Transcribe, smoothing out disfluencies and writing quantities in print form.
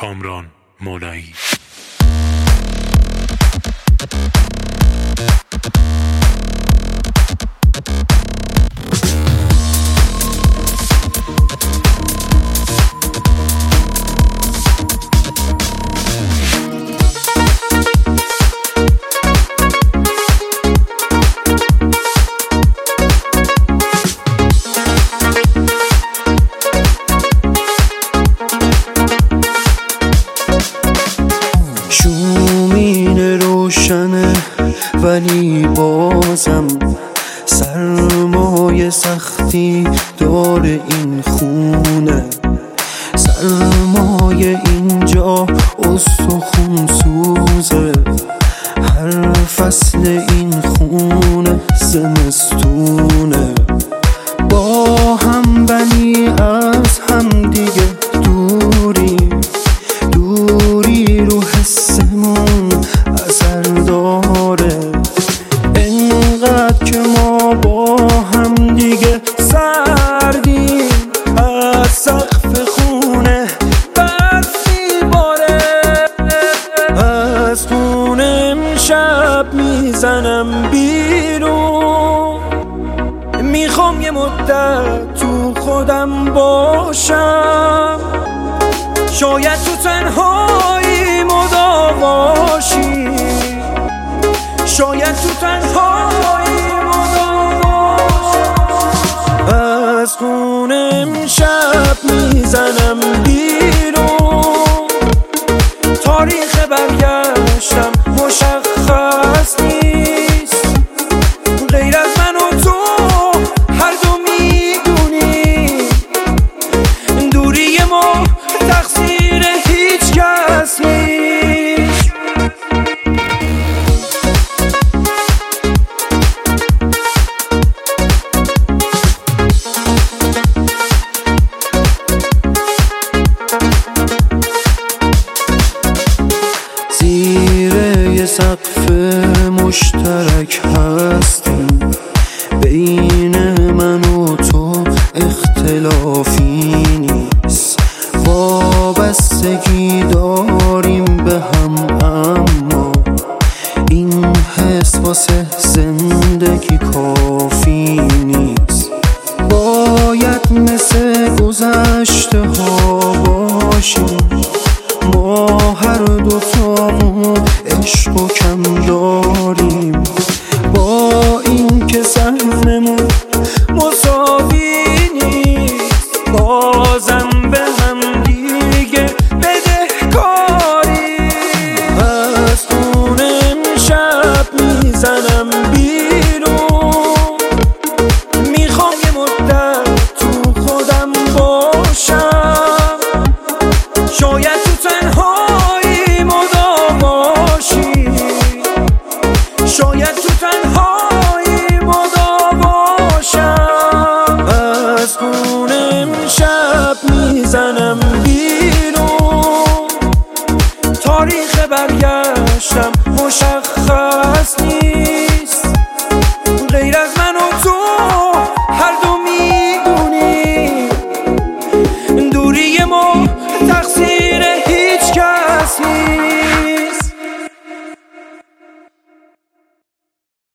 کامران مولایی. شومینه روشنه ولی بازم سرمایه سختی داره این خونه. سرمایه اینجا استخون سوزه، هر فصل این خونه زمستونه. با هم ولی از هم دیگه دوری رو حسمون اثر داره. انقدر که ما با هم دیگه سردیم، از سقف خونه برف میباره. از خونه امشب میزنم بیرون، میخوام یه مدت تو خودم باشم. شاید تو تنهایی مداواشی، شاید تو تنهایی مداواشی. از خونه امشب میزنم بیرون، تاریخ برگشتم مشخص نیست. غیر از من و تو هر دو میدونی دوری ما تقصیر هیچ کس نیست. زیر یه سقف مشترک هستیم، بین من و تو اختلافی نیست. وابستگی داریم به هم، اما این حس واسه زندگی کافی نیست. باید مثل گذشته ها باشیم، ما هر دوتامون عشق و کم داریم. با این که سهممون مساوی نیست، بازم به هم دیگه بدهکاری. از خونه امشب میزنم بیرون، میخوام یه مدت تو خودم باشم. شاید تو تنهایی مداواشی، شاید تو تنهایی مداواشم. از خونه امشب میزنم بیرون، تاریخ برگشتم مشخص نیست.